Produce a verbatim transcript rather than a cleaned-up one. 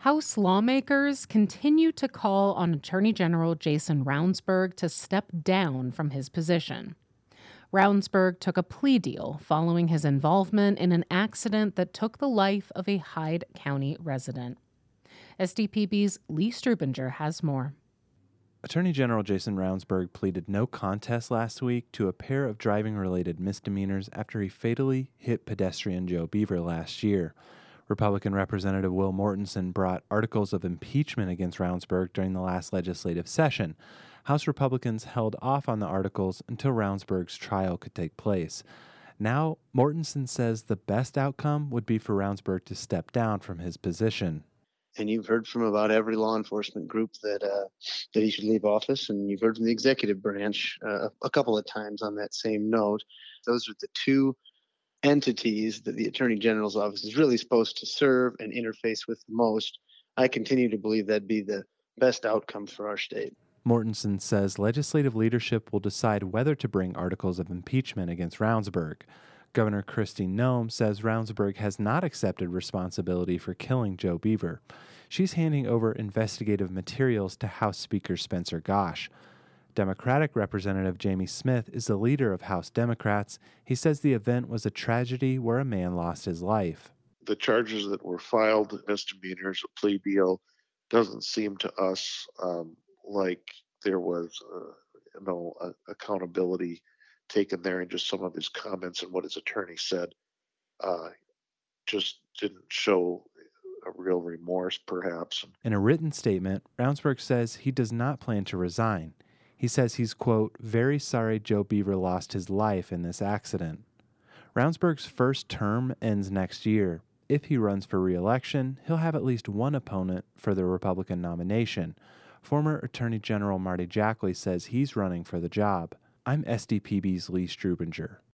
House lawmakers continue to call on Attorney General Jason Ravnsborg to step down from his position. Ravnsborg took a plea deal following his involvement in an accident that took the life of a Hyde County resident. S D P B's Lee Strubinger has more. Attorney General Jason Ravnsborg pleaded no contest last week to a pair of driving-related misdemeanors after he fatally hit pedestrian Joe Beaver last year. Republican Representative Will Mortensen brought articles of impeachment against Ravnsborg during the last legislative session. House Republicans held off on the articles until Ravnsborg's trial could take place. Now, Mortensen says the best outcome would be for Ravnsborg to step down from his position. And you've heard from about every law enforcement group that uh, that he should leave office, and you've heard from the executive branch uh, a couple of times on that same note. Those are the two entities that the Attorney General's office is really supposed to serve and interface with the most. I continue to believe that'd be the best outcome for our state. Mortensen says legislative leadership will decide whether to bring articles of impeachment against Ravnsborg. Governor Kristi Noem says Ravnsborg has not accepted responsibility for killing Joe Beaver. She's handing over investigative materials to House Speaker Spencer Ghosh. Democratic Representative Jamie Smith is the leader of House Democrats. He says the event was a tragedy where a man lost his life. The charges that were filed, misdemeanors, a plea deal, doesn't seem to us um, like there was uh, you know, uh, accountability taken there, and just some of his comments and what his attorney said uh, just didn't show a real remorse, perhaps. In a written statement, Ravnsborg says he does not plan to resign. He says he's, quote, very sorry Joe Beaver lost his life in this accident. Ravnsborg's first term ends next year. If he runs for re-election, he'll have at least one opponent for the Republican nomination. Former Attorney General Marty Jackley says he's running for the job. I'm S D P B's Lee Strubinger.